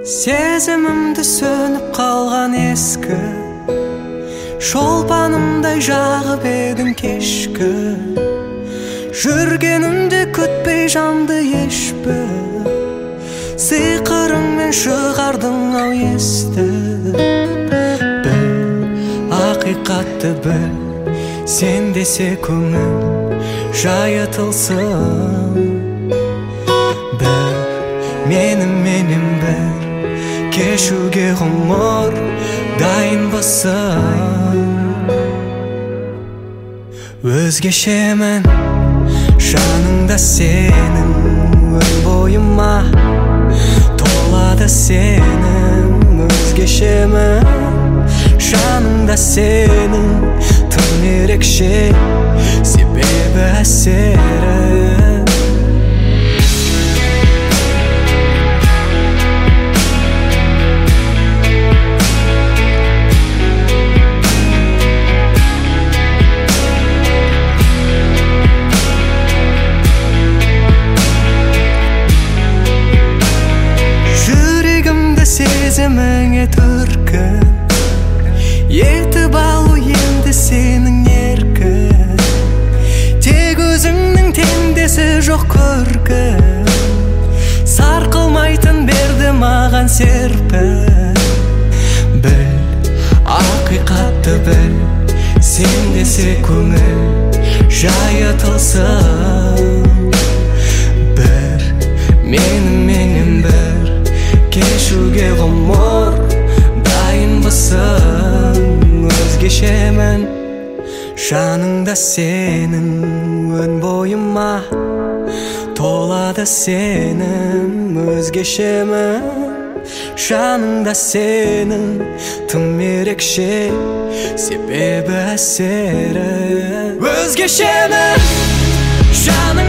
Сезімімді сөніп қалған ескі шолпанымдай жағып едің кешкі, жүргенімде күтпей жанды ешбір сиқырыңмен шығардың ау есті. Біл, ақиқатты біл, сен десе көңіл жайытылсын. Бір меніменен бір кешуге ғұмыр дайынбысың. Өзгешемін жаныңда сенің, өн бойыма толады сенің. Өзгешемін жаныңда сенің, тым ерекше себебі әсері. Сезіміңе түркін етіп алу енді сенің еркін. Тек өзіңнің теңдесі жоқ көркін, сарқылмайтын берді маған серпін. Біл, ақиқатты біл, сен десе көңіл жайытылсын. Бір меніменен бір кешуге ғұмыр дайынбысың. Өзгешемін жаныңда сенің, өн бойыма толады сенің. Өзгешемін жаныңда сенің, тым ерекше себебі әсері. Өзгешемін жаның